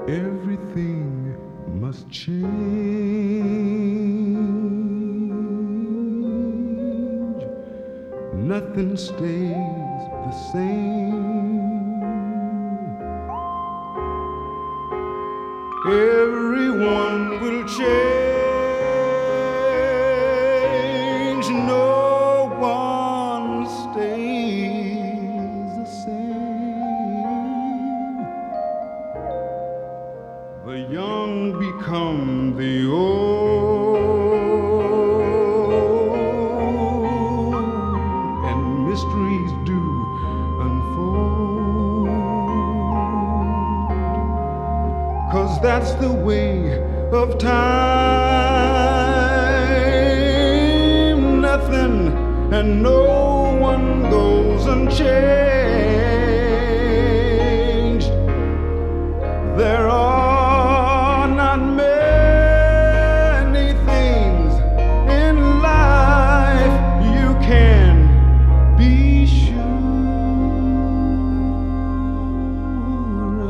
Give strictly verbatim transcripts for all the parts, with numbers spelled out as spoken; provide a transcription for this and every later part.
everything must change. Nothing stays the same. Everyone will change. No one stays the same. The young become the old, and mysteries do unfold. 'Cause that's the way of time. Nothing and no one goes unchanged. There are not many things in life you can be sure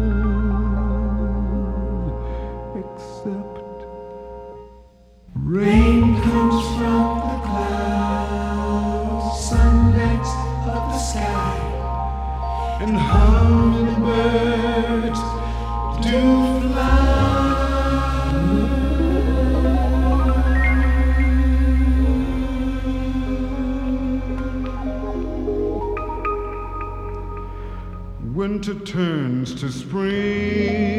of, except Rain comes from the clouds, sun lights up the sky, and hummingbirds do fly. winter turns to spring.